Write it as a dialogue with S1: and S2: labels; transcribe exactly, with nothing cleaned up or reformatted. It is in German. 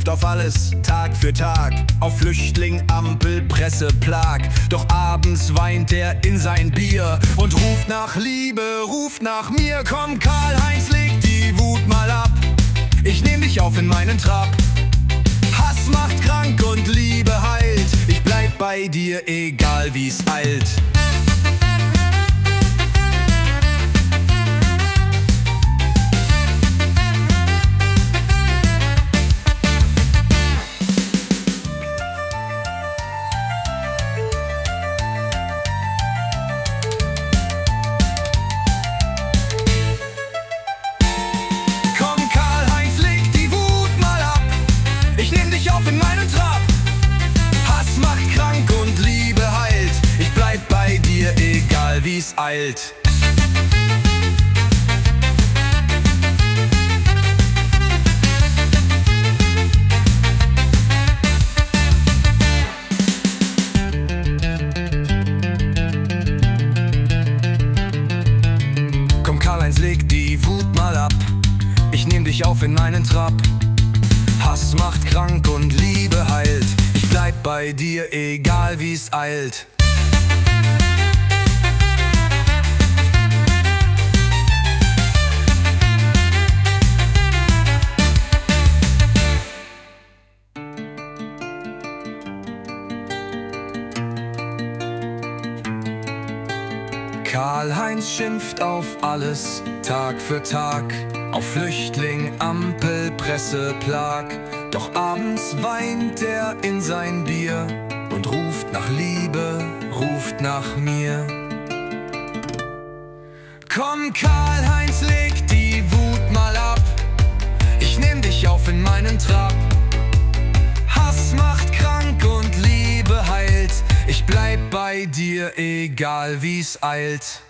S1: schimpft auf alles, Tag für Tag, auf Flüchtling, Ampel, Presse, Plag. Doch abends weint er in sein Bier und ruft nach Liebe, ruft nach mir. Komm Karl-Heinz, leg die Wut mal ab, ich nehm dich auf in meinen Trab. Hass macht krank und Liebe heilt, ich bleib bei dir, egal wie's eilt. Auf in meinen Trab. Hass macht krank und Liebe heilt, ich bleib bei dir, egal wie's eilt. Komm Karl-Heinz, leg die Wut mal ab, ich nehm dich auf in meinen Trab. Hass macht krank und Liebe heilt, ich bleib bei dir, egal wie's eilt. Karl-Heinz schimpft auf alles, Tag für Tag, auf Flüchtling, Ampel, Presse, Plag. Doch abends weint er in sein Bier und ruft nach Liebe, ruft nach mir. Komm Karl-Heinz, leg die Wut mal ab, ich nehm dich auf in meinen Trab. Hass macht krank und Liebe heilt, ich bleib bei dir, egal wie's eilt.